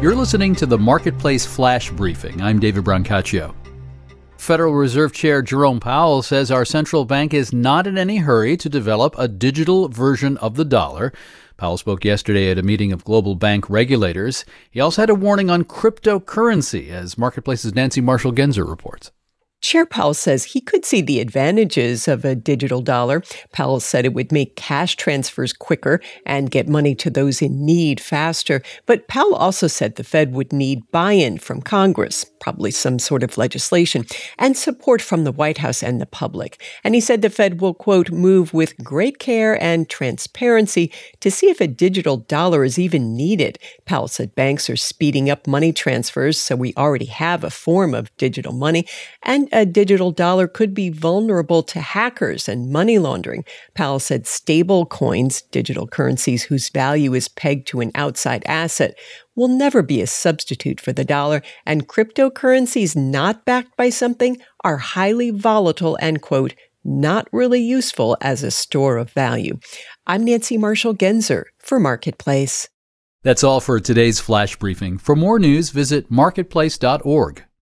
You're listening to the Marketplace Flash Briefing. I'm David Brancaccio. Federal Reserve Chair Jerome Powell says our central bank is not in any hurry to develop a digital version of the dollar. Powell spoke yesterday at a meeting of global bank regulators. He also had a warning on cryptocurrency, as Marketplace's Nancy Marshall-Genzer reports. Chair Powell says he could see the advantages of a digital dollar. Powell said it would make cash transfers quicker and get money to those in need faster. But Powell also said the Fed would need buy-in from Congress, probably some sort of legislation, and support from the White House and the public. And he said the Fed will, quote, move with great care and transparency to see if a digital dollar is even needed. Powell said banks are speeding up money transfers, so we already have a form of digital money, and a digital dollar could be vulnerable to hackers and money laundering. Powell said stable coins, digital currencies whose value is pegged to an outside asset, will never be a substitute for the dollar, and cryptocurrencies not backed by something are highly volatile and, quote, not really useful as a store of value. I'm Nancy Marshall-Genzer for Marketplace. That's all for today's Flash Briefing. For more news, visit marketplace.org.